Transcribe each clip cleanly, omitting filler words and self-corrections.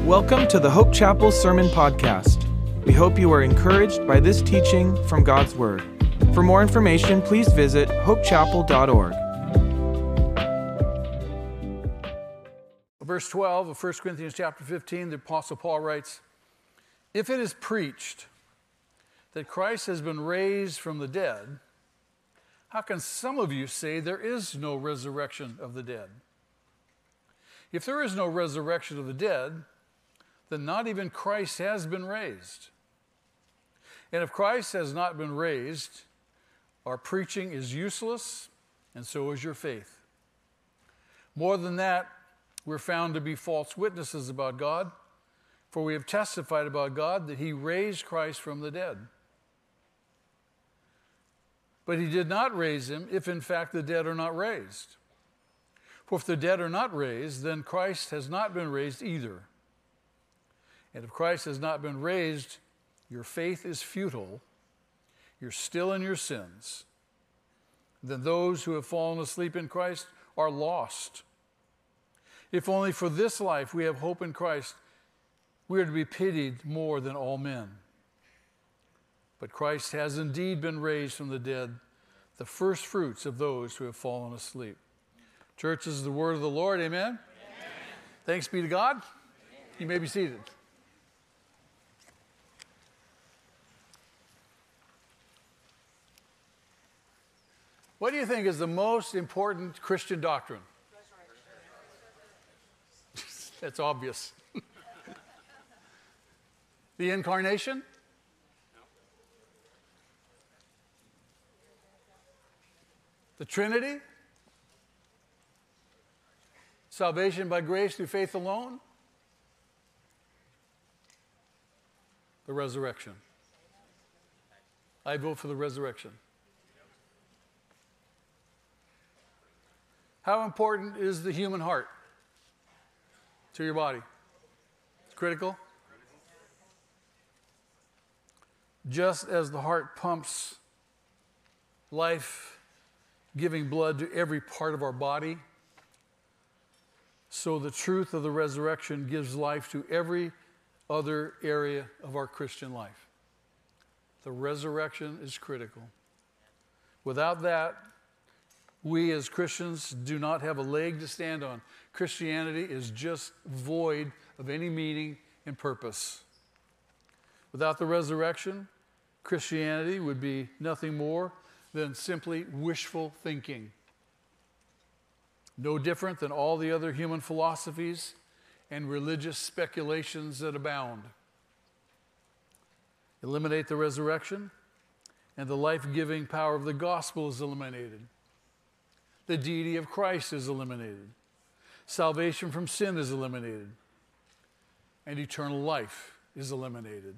Welcome to the Hope Chapel Sermon Podcast. We hope you are encouraged by this teaching from God's Word. For more information, please visit hopechapel.org. Verse 12 of 1 Corinthians chapter 15, the Apostle Paul writes, "If it is preached that Christ has been raised from the dead, how can some of you say there is no resurrection of the dead? If there is no resurrection of the dead, then not even Christ has been raised. And if Christ has not been raised, our preaching is useless, and so is your faith. More than that, we're found to be false witnesses about God, for we have testified about God that he raised Christ from the dead. But he did not raise him if in fact the dead are not raised. For if the dead are not raised, then Christ has not been raised either. And if Christ has not been raised, your faith is futile, you're still in your sins. Then those who have fallen asleep in Christ are lost. If only for this life we have hope in Christ, we are to be pitied more than all men. But Christ has indeed been raised from the dead, the first fruits of those who have fallen asleep." Church, this is the word of the Lord. Amen? Amen. Thanks be to God. Amen. You may be seated. What do you think is the most important Christian doctrine? That's obvious. The incarnation? The Trinity? Salvation by grace through faith alone? The resurrection. I vote for the resurrection. How important is the human heart to your body? It's critical. Just as the heart pumps life-giving blood to every part of our body, so the truth of the resurrection gives life to every other area of our Christian life. The resurrection is critical. Without that, we as Christians do not have a leg to stand on. Christianity is just void of any meaning and purpose. Without the resurrection, Christianity would be nothing more than simply wishful thinking. No different than all the other human philosophies and religious speculations that abound. Eliminate the resurrection, and the life-giving power of the gospel is eliminated. The deity of Christ is eliminated. Salvation from sin is eliminated. And eternal life is eliminated.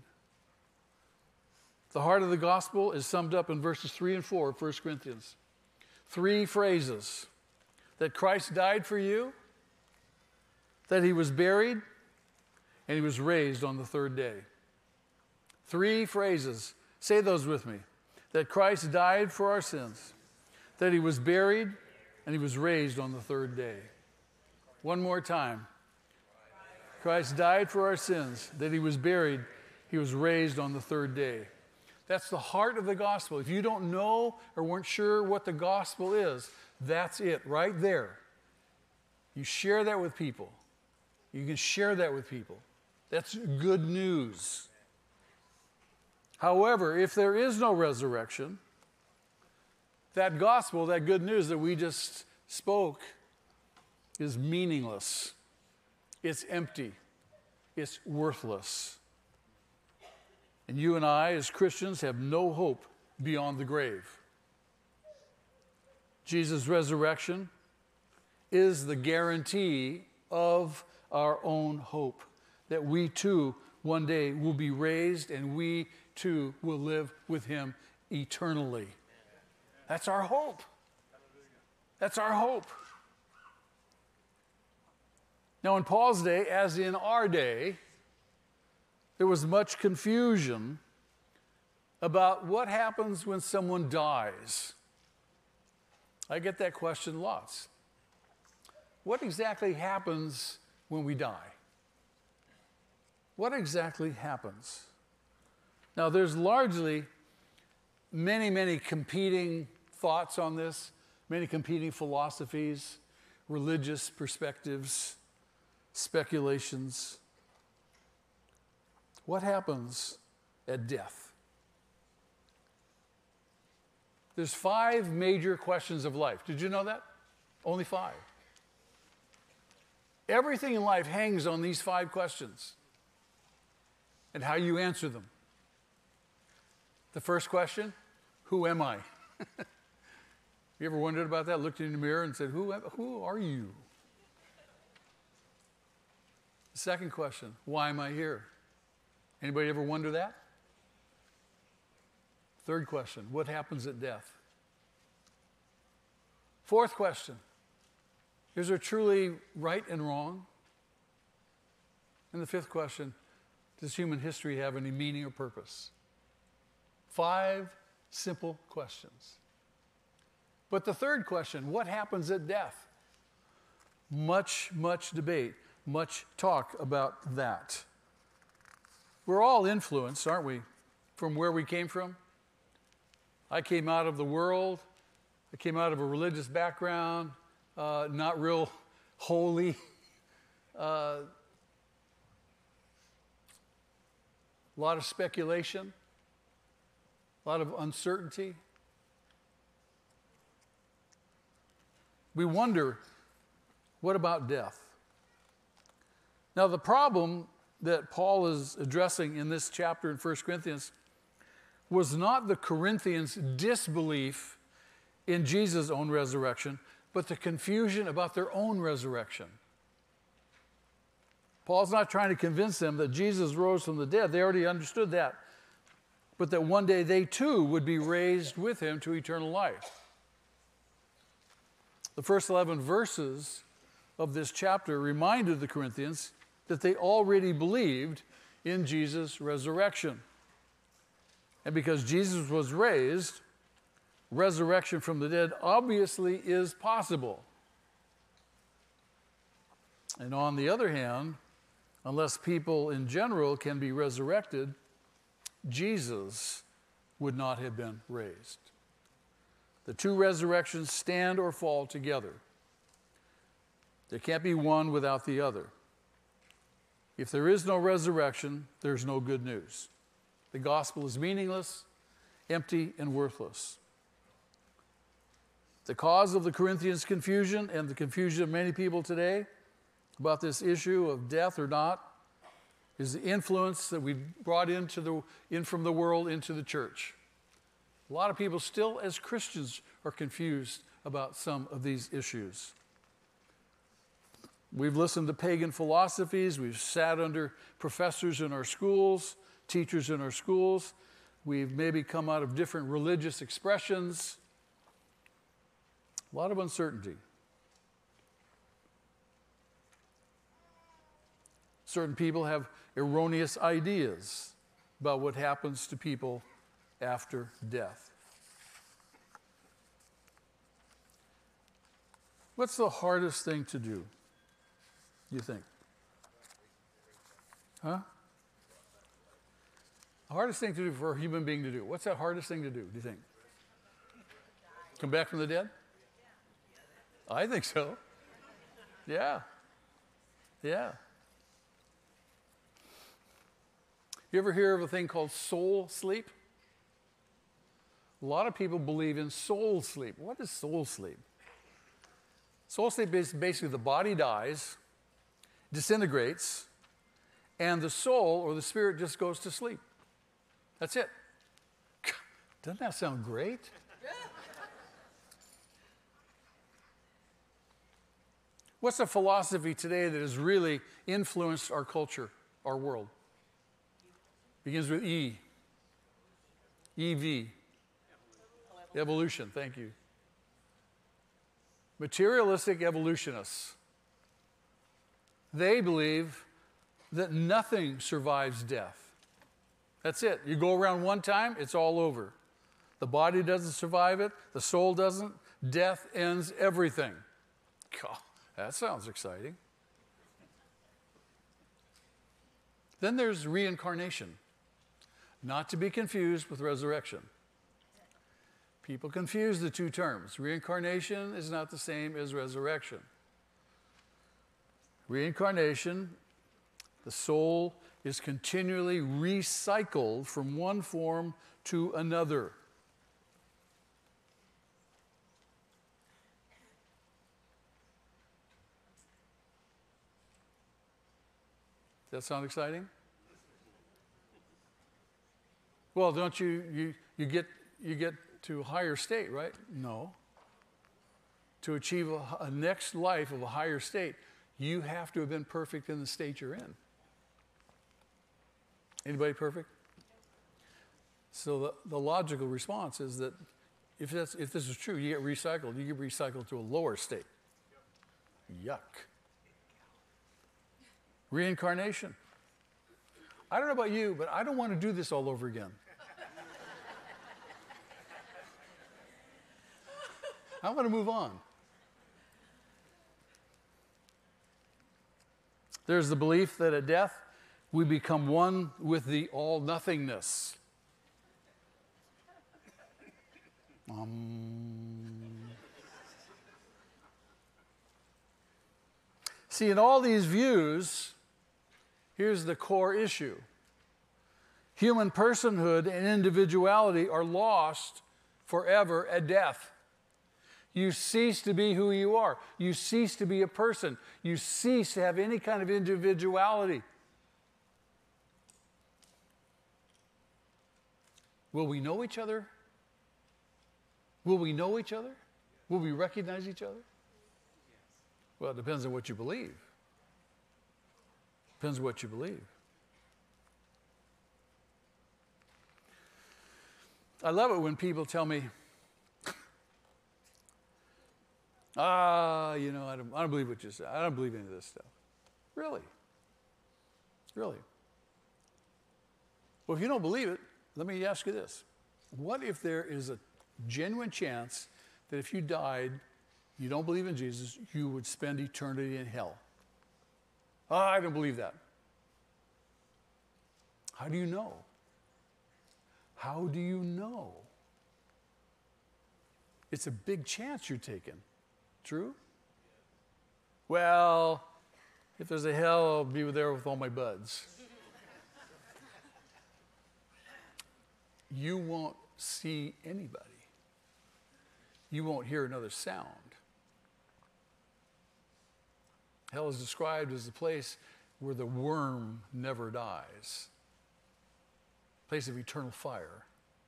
The heart of the gospel is summed up in verses 3 and 4 of 1 Corinthians. 3 phrases: that Christ died for you, that he was buried, and he was raised on the third day. 3 phrases. Say those with me. That Christ died for our sins, that he was buried, and he was raised on the third day. One more time. Christ died for our sins, that he was buried, he was raised on the third day. That's the heart of the gospel. If you don't know or weren't sure what the gospel is, that's it right there. You share that with people. You can share that with people. That's good news. However, if there is no resurrection, that gospel, that good news that we just spoke, is meaningless. It's empty. It's worthless. And you and I, as Christians, have no hope beyond the grave. Jesus' resurrection is the guarantee of our own hope, that we too one day will be raised and we too will live with him eternally. That's our hope. That's our hope. Now, in Paul's day, as in our day, there was much confusion about what happens when someone dies. I get that question lots. What exactly happens when we die? what exactly happens? Now, there's largely many competing thoughts on this, many competing philosophies, religious perspectives, speculations. What happens at death? There's 5 major questions of life. Did you know that? Only 5. Everything in life hangs on these 5 questions and how you answer them. The first question, who am I? You ever wondered about that? Looked in the mirror and said, who are you? The second question, why am I here? Anybody ever wonder that? Third question, what happens at death? Fourth question, is there truly right and wrong? And the fifth question, does human history have any meaning or purpose? 5 simple questions. But the third question, what happens at death? Much debate, much talk about that. We're all influenced, aren't we, from where we came from? I came out of the world. I came out of a religious background, not real holy. A lot of speculation, a lot of uncertainty. We wonder, what about death? Now, the problem that Paul is addressing in this chapter in 1 Corinthians was not the Corinthians' disbelief in Jesus' own resurrection, but the confusion about their own resurrection. Paul's not trying to convince them that Jesus rose from the dead. They already understood that. But that one day they too would be raised with him to eternal life. The first 11 verses of this chapter reminded the Corinthians that they already believed in Jesus' resurrection. And because Jesus was raised, resurrection from the dead obviously is possible. And on the other hand, unless people in general can be resurrected, Jesus would not have been raised. The 2 resurrections stand or fall together. There can't be one without the other. If there is no resurrection, there's no good news. The gospel is meaningless, empty, and worthless. The cause of the Corinthians' confusion and the confusion of many people today about this issue of death or not is the influence that we brought in from the world into the church. A lot of people still, as Christians, are confused about some of these issues. We've listened to pagan philosophies. We've sat under professors in our schools, teachers in our schools. We've maybe come out of different religious expressions. A lot of uncertainty. Certain people have erroneous ideas about what happens to people after death. What's the hardest thing to do, you think? Huh? The hardest thing to do for a human being to do. What's that hardest thing to do you think? Come back from the dead? I think so. Yeah. Yeah. You ever hear of a thing called soul sleep? A lot of people believe in soul sleep. What is soul sleep? Soul sleep is basically the body dies, disintegrates, and the soul or the spirit just goes to sleep. That's it. Doesn't that sound great? What's a philosophy today that has really influenced our culture, our world? Begins with E. EV. Evolution, thank you. Materialistic evolutionists. They believe that nothing survives death. That's it. You go around one time, it's all over. The body doesn't survive it, the soul doesn't. Death ends everything. God, that sounds exciting. Then there's reincarnation, not to be confused with resurrection. People confuse the two terms. Reincarnation is not the same as resurrection. Reincarnation, the soul is continually recycled from one form to another. Does that sound exciting? Well, don't you get to a higher state, right? No. To achieve a next life of a higher state, you have to have been perfect in the state you're in. Anybody perfect? So the logical response is that if this is true, you get recycled. You get recycled to a lower state. Yuck. Reincarnation. I don't know about you, but I don't want to do this all over again. I want to move on. There's the belief that at death, we become one with the all-nothingness. See, in all these views, here's the core issue. Human personhood and individuality are lost forever at death. You cease to be who you are. You cease to be a person. You cease to have any kind of individuality. Will we know each other? Will we know each other? Will we recognize each other? Well, it depends on what you believe. Depends on what you believe. I love it when people tell me, I don't believe what you said. I don't believe any of this stuff. Really? Really? Well, if you don't believe it, let me ask you this. What if there is a genuine chance that if you died, you don't believe in Jesus, you would spend eternity in hell? I don't believe that. How do you know? How do you know? It's a big chance you're taking. True? Well, if there's a hell, I'll be there with all my buds. You won't see anybody. You won't hear another sound. Hell is described as the place where the worm never dies. Place of eternal fire.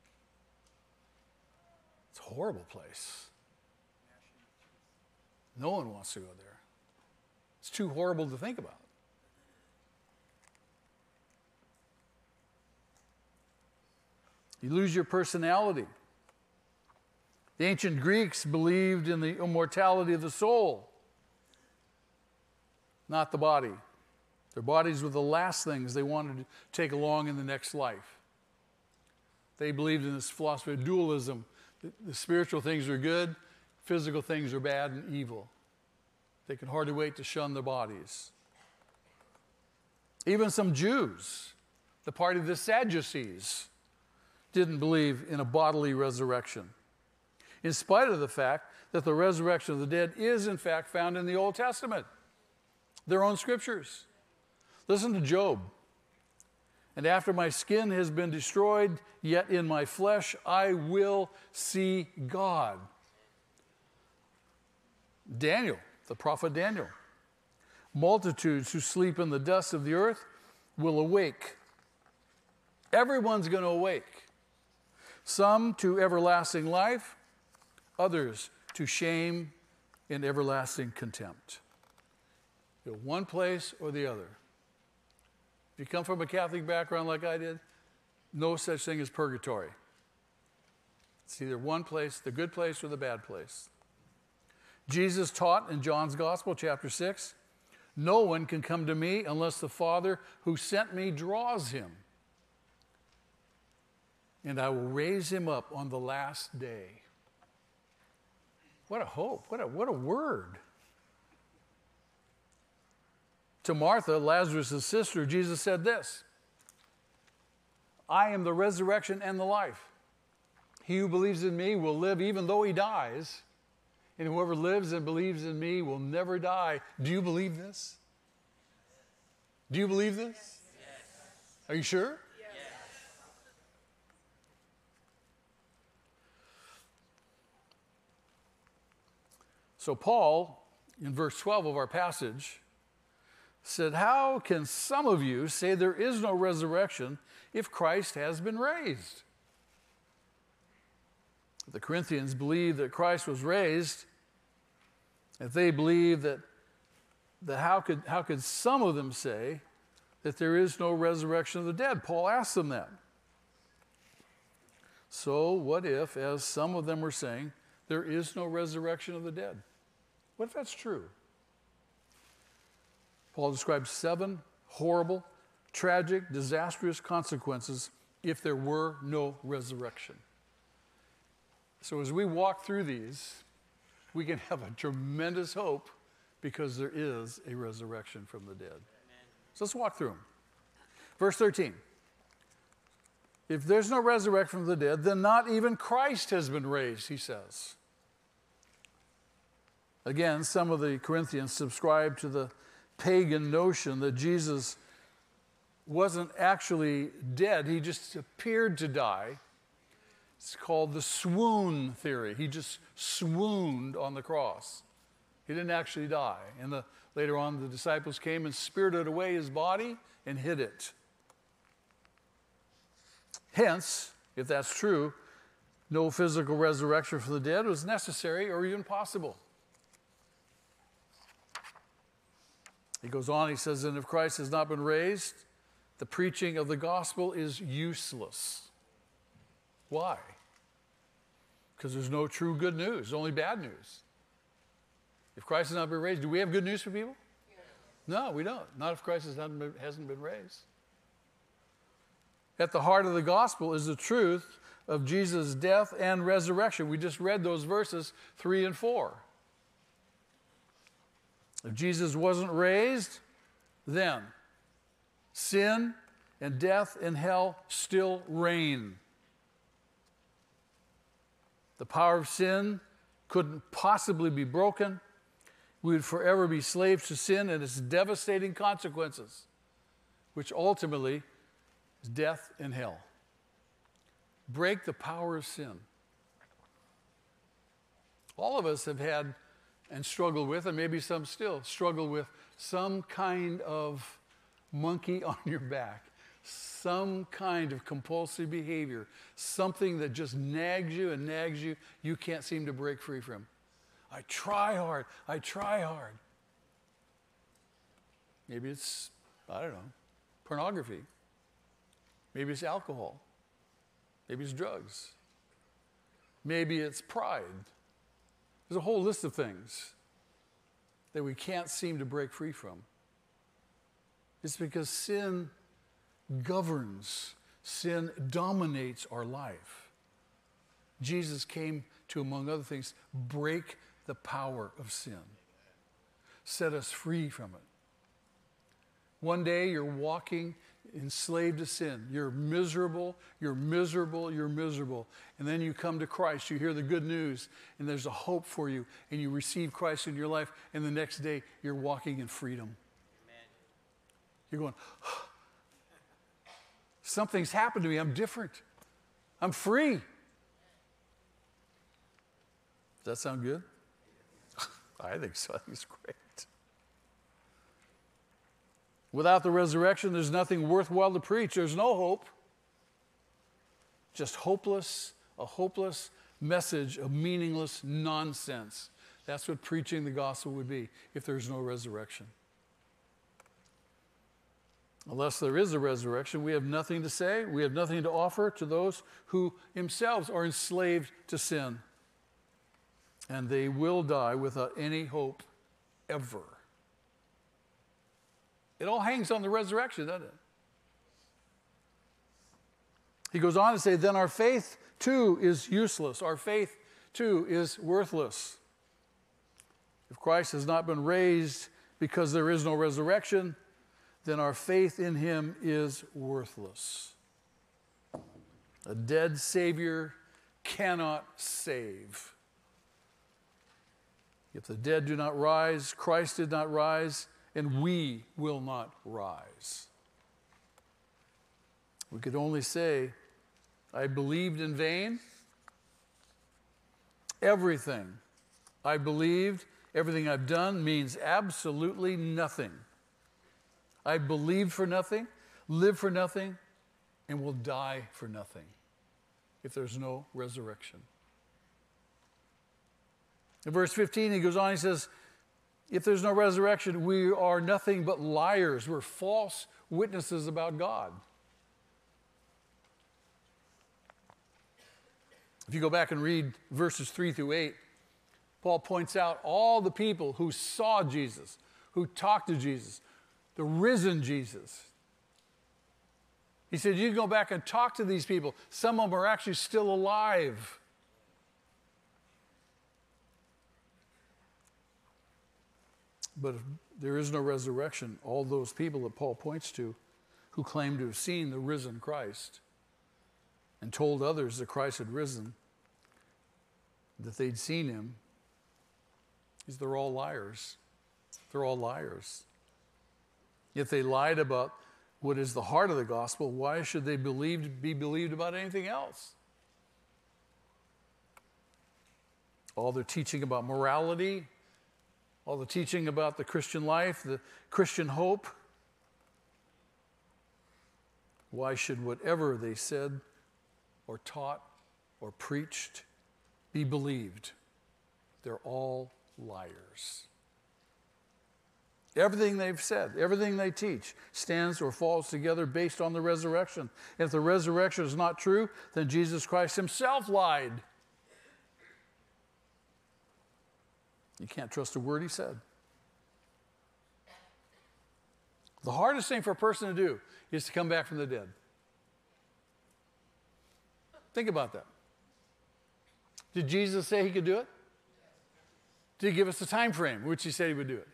It's a horrible place. No one wants to go there. It's too horrible to think about. You lose your personality. The ancient Greeks believed in the immortality of the soul, not the body. Their bodies were the last things they wanted to take along in the next life. They believed in this philosophy of dualism. The spiritual things are good, physical things are bad and evil. They could hardly wait to shun their bodies. Even some Jews, the party of the Sadducees, didn't believe in a bodily resurrection, in spite of the fact that the resurrection of the dead is in fact found in the Old Testament, their own scriptures. Listen to Job. And after my skin has been destroyed, yet in my flesh I will see God. Daniel, the prophet Daniel. Multitudes who sleep in the dust of the earth will awake. Everyone's going to awake. Some to everlasting life, others to shame and everlasting contempt. You're one place or the other. If you come from a Catholic background like I did, no such thing as purgatory. It's either one place, the good place or the bad place. Jesus taught in John's Gospel, chapter 6, no one can come to me unless the Father who sent me draws him. And I will raise him up on the last day. What a hope. What a word. To Martha, Lazarus' sister, Jesus said this: I am the resurrection and the life. He who believes in me will live even though he dies, and whoever lives and believes in me will never die. Do you believe this? Do you believe this? Yes. Are you sure? Yes. So Paul, in verse 12 of our passage, said, how can some of you say there is no resurrection if Christ has been raised? If the Corinthians believed that Christ was raised, if they believed that how could some of them say that there is no resurrection of the dead? Paul asked them that. So what if, as some of them were saying, there is no resurrection of the dead? What if that's true? Paul describes 7 horrible, tragic, disastrous consequences if there were no resurrection. So as we walk through these, we can have a tremendous hope because there is a resurrection from the dead. Amen. So let's walk through them. Verse 13. If there's no resurrection from the dead, then not even Christ has been raised, he says. Again, some of the Corinthians subscribed to the pagan notion that Jesus wasn't actually dead. He just appeared to die. It's called the swoon theory. He just swooned on the cross. He didn't actually die. And later on, the disciples came and spirited away his body and hid it. Hence, if that's true, no physical resurrection from the dead was necessary or even possible. He goes on, he says, and if Christ has not been raised, the preaching of the gospel is useless. Why? Because there's no true good news, only bad news. If Christ has not been raised, do we have good news for people? Yes. No, we don't. Not if Christ hasn't been raised. At the heart of the gospel is the truth of Jesus' death and resurrection. We just read those verses 3 and 4. If Jesus wasn't raised, then sin and death and hell still reign. The power of sin couldn't possibly be broken. We would forever be slaves to sin and its devastating consequences, which ultimately is death and hell. Break the power of sin. All of us have had and struggled with, and maybe some still struggle with, some kind of monkey on your back, some kind of compulsive behavior, something that just nags you and nags you, you can't seem to break free from. I try hard. Maybe it's, I don't know, pornography. Maybe it's alcohol. Maybe it's drugs. Maybe it's pride. There's a whole list of things that we can't seem to break free from. It's because sin governs, sin dominates our life. Jesus came to, among other things, break the power of sin, set us free from it. One day you're walking enslaved to sin. You're miserable. And then you come to Christ. You hear the good news, and there's a hope for you, and you receive Christ in your life, and the next day you're walking in freedom. Amen. You're going, oh, something's happened to me. I'm different. I'm free. Does that sound good? I think so. I think it's great. Without the resurrection, there's nothing worthwhile to preach. There's no hope. Just a hopeless message of meaningless nonsense. That's what preaching the gospel would be if there's no resurrection. Unless there is a resurrection, we have nothing to say. We have nothing to offer to those who themselves are enslaved to sin. And they will die without any hope ever. It all hangs on the resurrection, doesn't it? He goes on to say, then our faith too is useless. Our faith too is worthless. If Christ has not been raised because there is no resurrection, then our faith in him is worthless. A dead Savior cannot save. If the dead do not rise, Christ did not rise, and we will not rise. We could only say, I believed in vain. Everything I believed, everything I've done means absolutely nothing. I believed for nothing, live for nothing, and will die for nothing if there's no resurrection. In verse 15, he goes on, he says, if there's no resurrection, we are nothing but liars. We're false witnesses about God. If you go back and read verses 3 through 8, Paul points out all the people who saw Jesus, who talked to Jesus, the risen Jesus. He said, you go back and talk to these people. Some of them are actually still alive. But if there is no resurrection, all those people that Paul points to who claim to have seen the risen Christ and told others that Christ had risen, that they'd seen him, they're all liars. They're all liars. If they lied about what is the heart of the gospel, why should they be believed about anything else? All their teaching about morality, all the teaching about the Christian life, the Christian hope, why should whatever they said or taught or preached be believed? They're all liars. Everything they've said, everything they teach stands or falls together based on the resurrection. If the resurrection is not true, then Jesus Christ himself lied. You can't trust a word he said. The hardest thing for a person to do is to come back from the dead. Think about that. Did Jesus say he could do it? Did he give us a time frame which he said he would do it?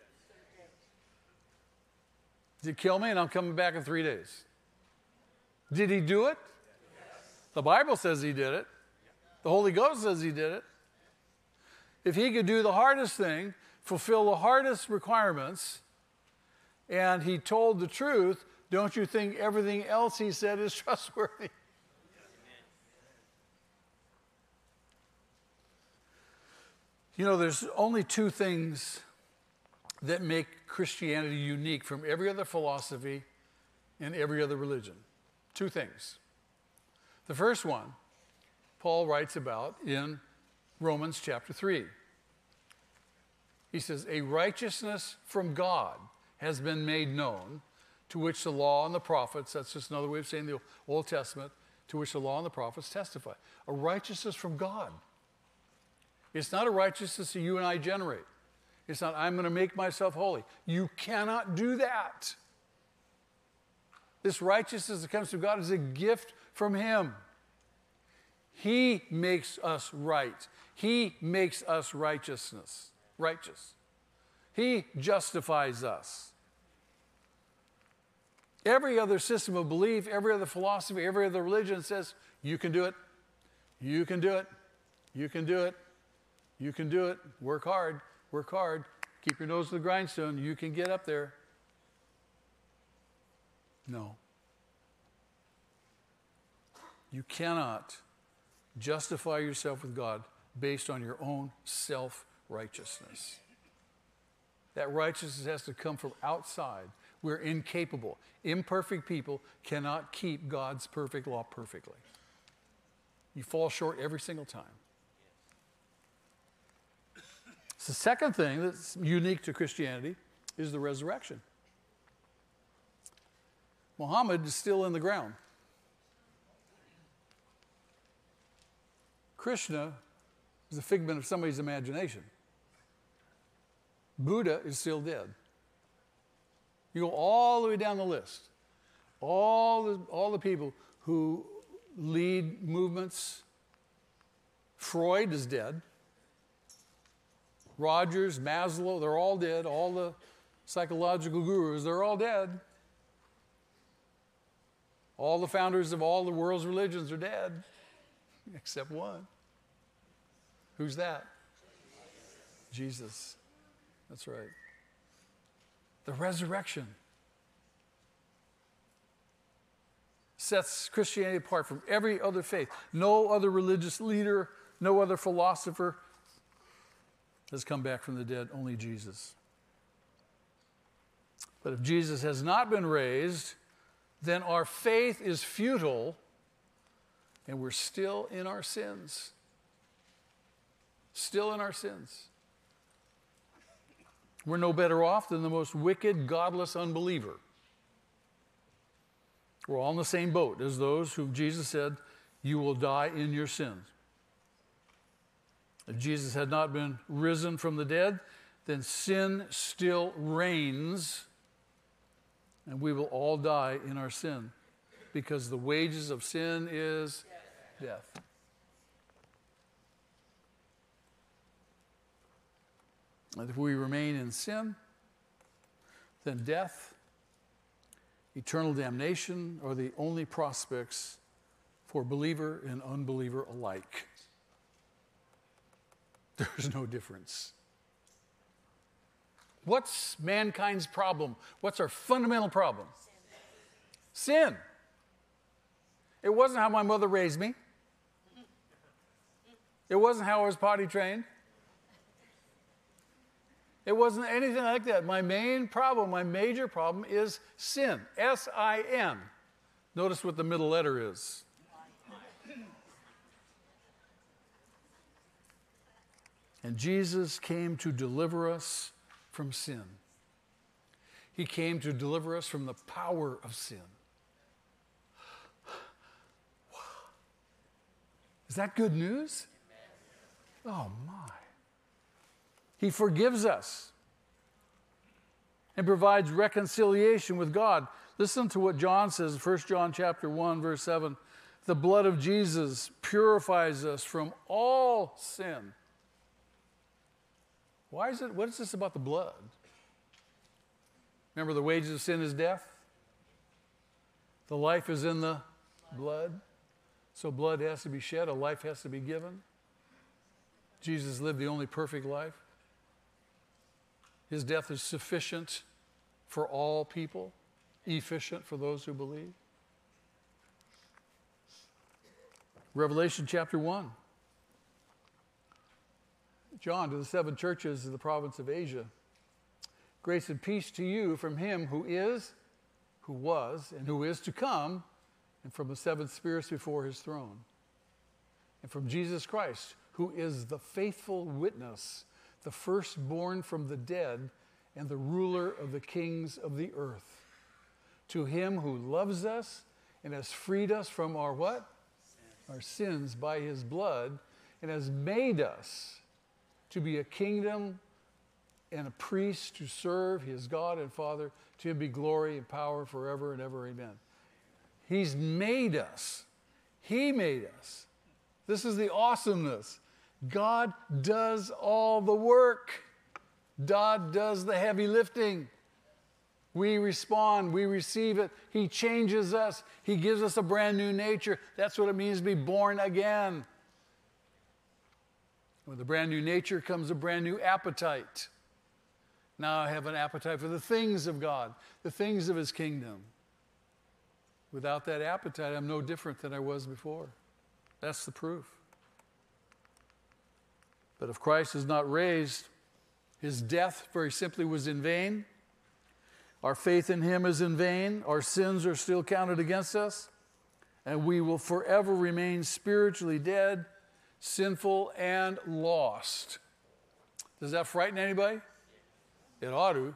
Did he kill me and I'm coming back in 3 days? Did he do it? Yes. The Bible says he did it. The Holy Ghost says he did it. If he could do the hardest thing, fulfill the hardest requirements, and he told the truth, don't you think everything else he said is trustworthy? You know, there's only two things that make Christianity unique from every other philosophy and every other religion. Two things. The first one, Paul writes about in Romans chapter 3. He says, a righteousness from God has been made known, to which the law and the prophets, that's just another way of saying the Old Testament, to which the law and the prophets testify. A righteousness from God. It's not a righteousness that you and I generate. It's not, I'm going to make myself holy. You cannot do that. This righteousness that comes from God is a gift from him. He makes us right. He makes us righteous. He justifies us. Every other system of belief, every other philosophy, every other religion says, you can do it. You can do it. You can do it. You can do it. Work hard. Work hard. Keep your nose to the grindstone. You can get up there. No. You cannot justify yourself with God based on your own self-righteousness. That righteousness has to come from outside. We're incapable. Imperfect people cannot keep God's perfect law perfectly. You fall short every single time. The second thing that's unique to Christianity is the resurrection. Muhammad is still in the ground. Krishna is a figment of somebody's imagination. Buddha is still dead. You go all the way down the list. All the people who lead movements. Freud is dead. Rogers, Maslow, they're all dead. All the psychological gurus, they're all dead. All the founders of all the world's religions are dead, except one. Who's that? Jesus. That's right. The resurrection sets Christianity apart from every other faith. No other religious leader, no other philosopher has come back from the dead, only Jesus. But if Jesus has not been raised, then our faith is futile and we're still in our sins. Still in our sins. We're no better off than the most wicked, godless unbeliever. We're all in the same boat as those whom Jesus said, you will die in your sins. If Jesus had not been risen from the dead, then sin still reigns, and we will all die in our sin, because the wages of sin is death. And if we remain in sin, then death, eternal damnation are the only prospects for believer and unbeliever alike. There's no difference. What's mankind's problem? What's our fundamental problem? Sin. It wasn't how my mother raised me. It wasn't how I was potty trained. It wasn't anything like that. My main problem, my major problem is sin. S-I-N. Notice what the middle letter is. And Jesus came to deliver us from sin. He came to deliver us from the power of sin. Is that good news? Oh my. He forgives us and provides reconciliation with God. Listen to what John says, 1 John chapter 1, verse 7. The blood of Jesus purifies us from all sin. What is this about the blood? Remember, the wages of sin is death. The life is in the blood. So blood has to be shed, a life has to be given. Jesus lived the only perfect life. His death is sufficient for all people, efficient for those who believe. Revelation chapter 1. John, to the 7 churches of the province of Asia. Grace and peace to you from him who is, who was, and who is to come, and from the 7 spirits before his throne, and from Jesus Christ, who is the faithful witness, the firstborn from the dead, and the ruler of the kings of the earth. To him who loves us and has freed us from our what? Our sins by his blood, and has made us to be a kingdom and a priest to serve his God and Father. To him be glory and power forever and ever. Amen. He's made us. He made us. This is the awesomeness. God does all the work. God does the heavy lifting. We respond. We receive it. He changes us. He gives us a brand new nature. That's what it means to be born again. With a brand new nature comes a brand new appetite. Now I have an appetite for the things of God, the things of his kingdom. Without that appetite, I'm no different than I was before. That's the proof. But if Christ is not raised, his death very simply was in vain. Our faith in him is in vain. Our sins are still counted against us. And we will forever remain spiritually dead, sinful, and lost. Does that frighten anybody? It ought to.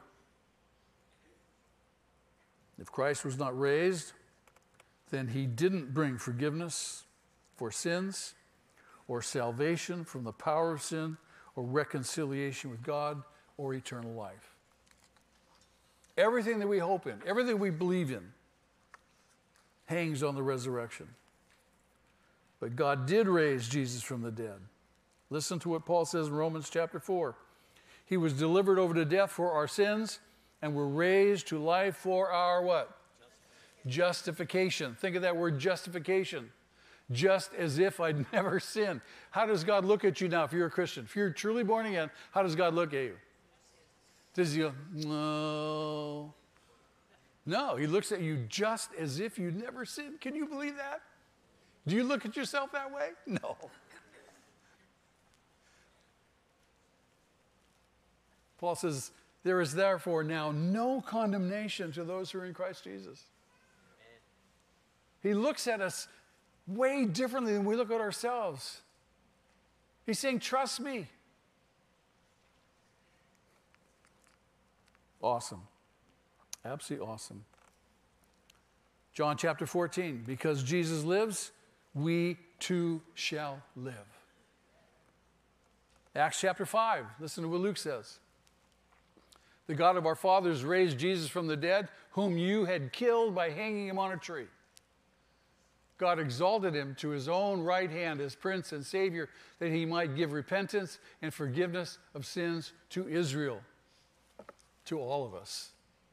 If Christ was not raised, then he didn't bring forgiveness for sins, or salvation from the power of sin, or reconciliation with God, or eternal life. Everything that we hope in, everything we believe in, hangs on the resurrection. But God did raise Jesus from the dead. Listen to what Paul says in Romans chapter 4. He was delivered over to death for our sins and were raised to life for our what? Justification. Think of that word justification. Just as if I'd never sinned. How does God look at you now if you're a Christian? If you're truly born again, how does God look at you? Does he go, no? No, he looks at you just as if you'd never sinned. Can you believe that? Do you look at yourself that way? No. Paul says, there is therefore now no condemnation to those who are in Christ Jesus. He looks at us way differently than we look at ourselves. He's saying, trust me. Awesome. Absolutely awesome. John chapter 14, because Jesus lives, we too shall live. Acts chapter 5, listen to what Luke says. The God of our fathers raised Jesus from the dead, whom you had killed by hanging him on a tree. God exalted him to his own right hand as Prince and Savior, that he might give repentance and forgiveness of sins to Israel, to all of us.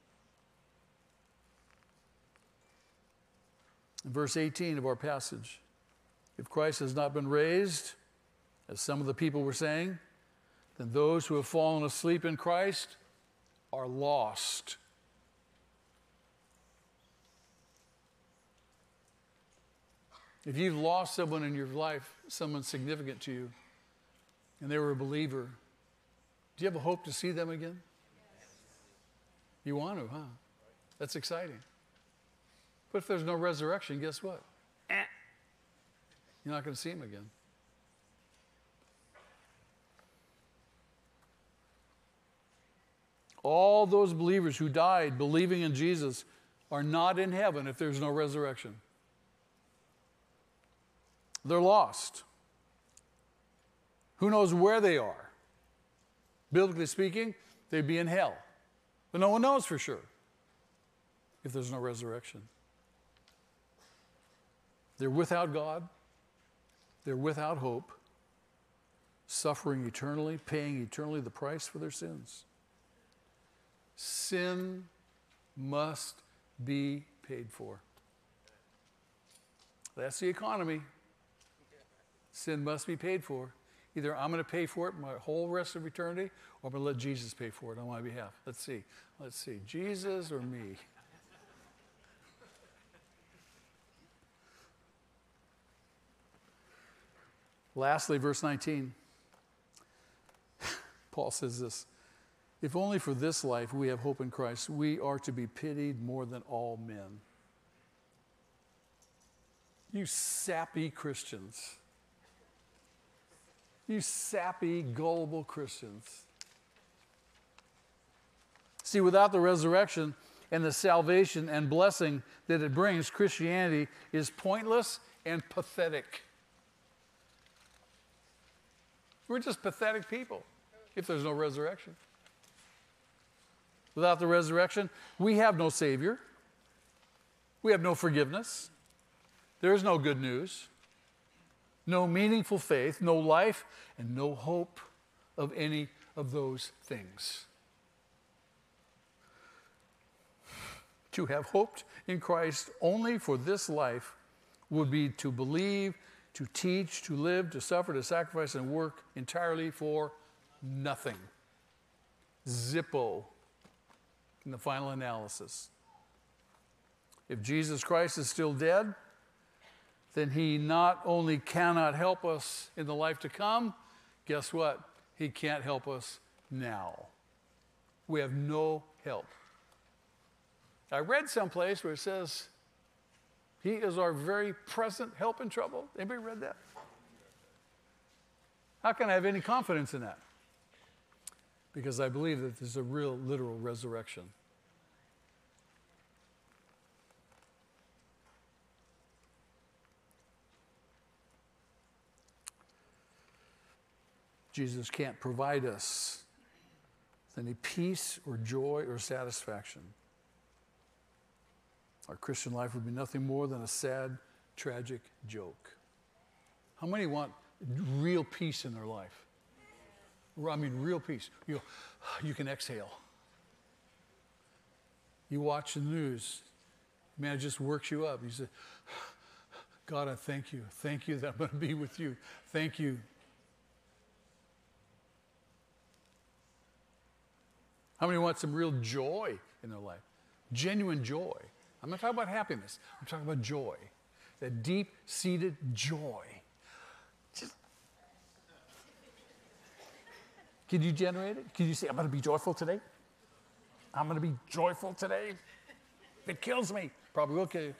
In verse 18 of our passage, if Christ has not been raised, as some of the people were saying, then those who have fallen asleep in Christ are lost. If you've lost someone in your life, someone significant to you, and they were a believer, do you have a hope to see them again? You want to, huh? That's exciting. But if there's no resurrection, guess what? You're not going to see him again. All those believers who died believing in Jesus are not in heaven if there's no resurrection. They're lost. Who knows where they are? Biblically speaking, they'd be in hell. But no one knows for sure if there's no resurrection. They're without God. They're without hope, suffering eternally, paying eternally the price for their sins. Sin must be paid for. That's the economy. Sin must be paid for. Either I'm going to pay for it my whole rest of eternity, or I'm going to let Jesus pay for it on my behalf. Let's see. Jesus or me? Lastly, verse 19. Paul says this. If only for this life we have hope in Christ, we are to be pitied more than all men. You sappy Christians. You sappy, gullible Christians. See, without the resurrection and the salvation and blessing that it brings, Christianity is pointless and pathetic. We're just pathetic people if there's no resurrection. Without the resurrection, we have no Savior. We have no forgiveness. There is no good news, no meaningful faith, no life, and no hope of any of those things. To have hoped in Christ only for this life would be to believe, to teach, to live, to suffer, to sacrifice, and work entirely for nothing. Zippo in the final analysis. If Jesus Christ is still dead, then he not only cannot help us in the life to come, guess what? He can't help us now. We have no help. I read someplace where it says, he is our very present help in trouble. Anybody read that? How can I have any confidence in that? Because I believe that there's a real, literal resurrection. Jesus can't provide us with any peace or joy or satisfaction. Our Christian life would be nothing more than a sad, tragic joke. How many want real peace in their life? I mean, real peace. You can exhale. You watch the news. Man, it just works you up. You say, God, I thank you. Thank you that I'm going to be with you. Thank you. How many want some real joy in their life? Genuine joy. I'm not talking about happiness. I'm talking about joy. That deep-seated joy. Can you generate it? Can you say, I'm going to be joyful today? I'm going to be joyful today? If it kills me, probably will kill you.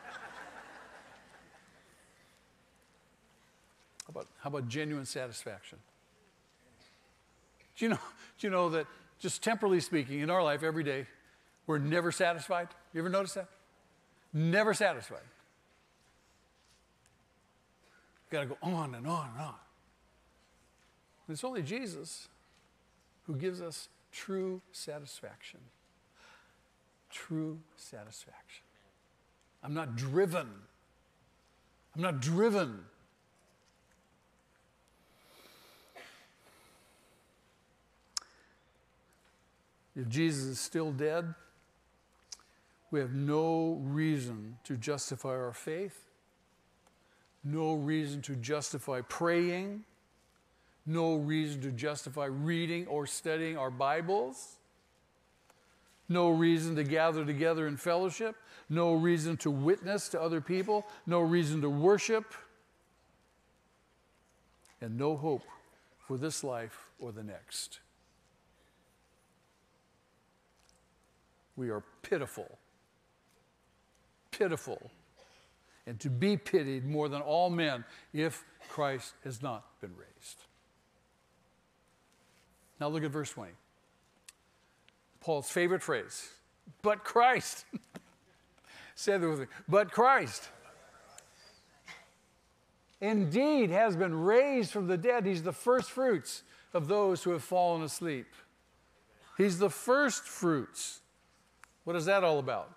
How about genuine satisfaction? Do you know that just temporally speaking, in our life every day, we're never satisfied? You ever notice that? Never satisfied. You've got to go on and on and on. And it's only Jesus who gives us true satisfaction. True satisfaction. I'm not driven. I'm not driven. If Jesus is still dead, we have no reason to justify our faith, no reason to justify praying, no reason to justify reading or studying our Bibles, no reason to gather together in fellowship, no reason to witness to other people, no reason to worship, and no hope for this life or the next. We are pitiful, and to be pitied more than all men if Christ has not been raised. Now look at verse 20. Paul's favorite phrase, but Christ. Say that with me, but Christ indeed has been raised from the dead. He's the first fruits of those who have fallen asleep. He's the first fruits. What is that all about?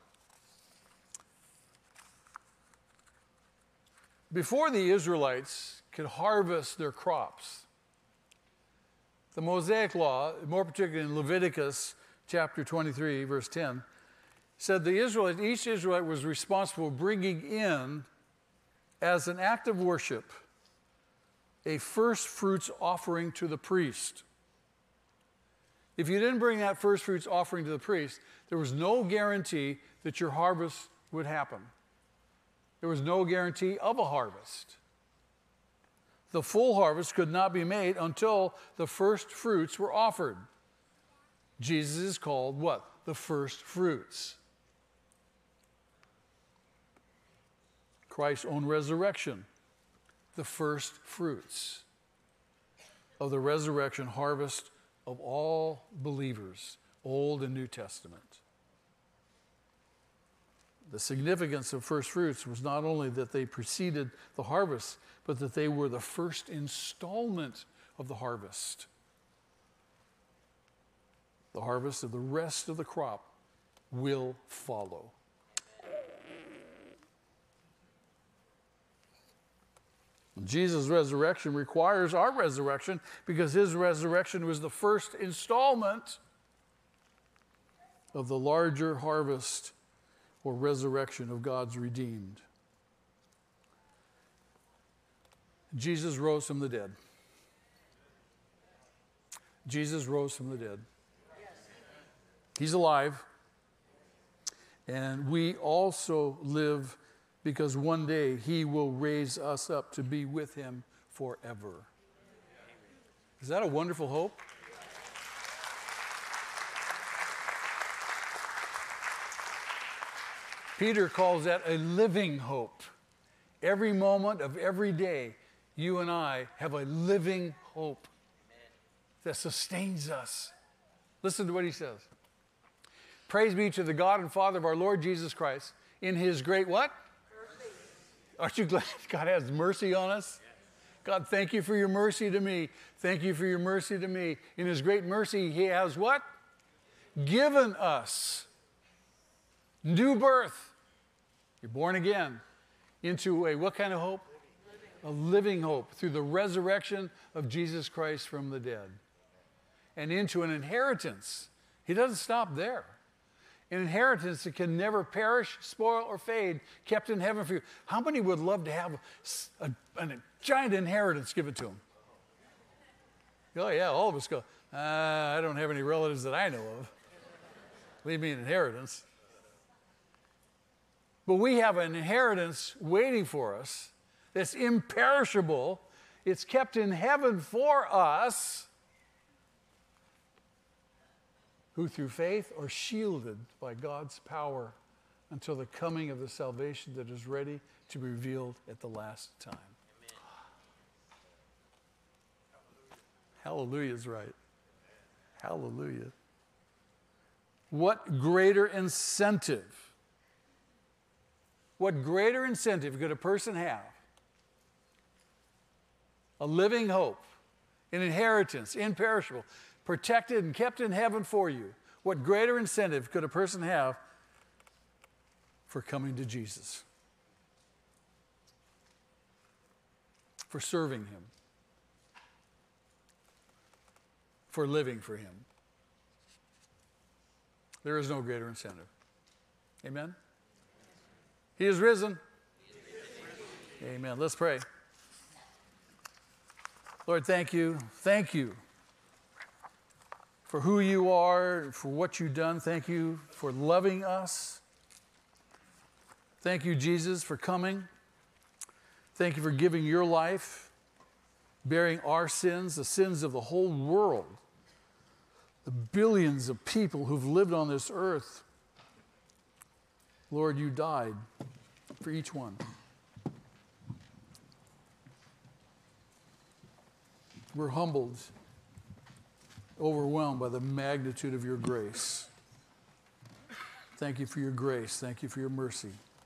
Before the Israelites could harvest their crops, the Mosaic Law, more particularly in Leviticus chapter 23, verse 10, said each Israelite was responsible for bringing in, as an act of worship, a first fruits offering to the priest. If you didn't bring that first fruits offering to the priest, there was no guarantee that your harvest would happen. There was no guarantee of a harvest. The full harvest could not be made until the first fruits were offered. Jesus is called what? The first fruits. Christ's own resurrection, the first fruits of the resurrection harvest of all believers, Old and New Testament. The significance of first fruits was not only that they preceded the harvest, but that they were the first installment of the harvest. The harvest of the rest of the crop will follow. Jesus' resurrection requires our resurrection because his resurrection was the first installment of the larger harvest or resurrection of God's redeemed. Jesus rose from the dead. Jesus rose from the dead. He's alive. And we also live because one day he will raise us up to be with him forever. Is that a wonderful hope? Peter calls that a living hope. Every moment of every day, you and I have a living hope that sustains us. Listen to what he says. Praise be to the God and Father of our Lord Jesus Christ in his great what? Mercy. Aren't you glad God has mercy on us? God, thank you for your mercy to me. Thank you for your mercy to me. In his great mercy, he has what? Given us new birth. You're born again into a what kind of hope? A living hope through the resurrection of Jesus Christ from the dead. And into an inheritance. He doesn't stop there. an inheritance that can never perish, spoil, or fade, kept in heaven for you. How many would love to have a giant inheritance given to them? Oh, yeah, all of us go, I don't have any relatives that I know of. Leave me an inheritance. But we have an inheritance waiting for us that's imperishable. It's kept in heaven for us, who through faith are shielded by God's power until the coming of the salvation that is ready to be revealed at the last time. Amen. Hallelujah is right. Hallelujah. What greater incentive? What greater incentive could a person have? A living hope, an inheritance, imperishable, protected and kept in heaven for you. What greater incentive could a person have for coming to Jesus? For serving him? For living for him? There is no greater incentive. Amen? He is risen. Amen. Let's pray. Lord, thank you. Thank you for who you are, for what you've done. Thank you for loving us. Thank you, Jesus, for coming. Thank you for giving your life, bearing our sins, the sins of the whole world, the billions of people who've lived on this earth. Lord, you died for each one. We're humbled, overwhelmed by the magnitude of your grace. Thank you for your grace. Thank you for your mercy.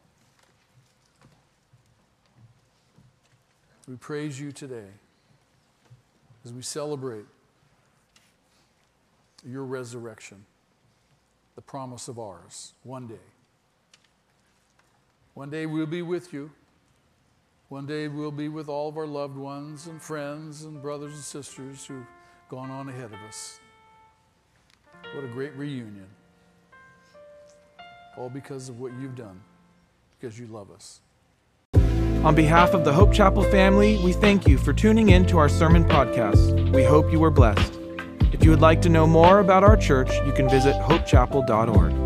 We praise you today as we celebrate your resurrection, the promise of ours, one day. One day we'll be with you. One day we'll be with all of our loved ones and friends and brothers and sisters who've gone on ahead of us. What a great reunion. All because of what you've done, because you love us. On behalf of the Hope Chapel family, we thank you for tuning in to our sermon podcast. We hope you were blessed. If you would like to know more about our church, you can visit hopechapel.org.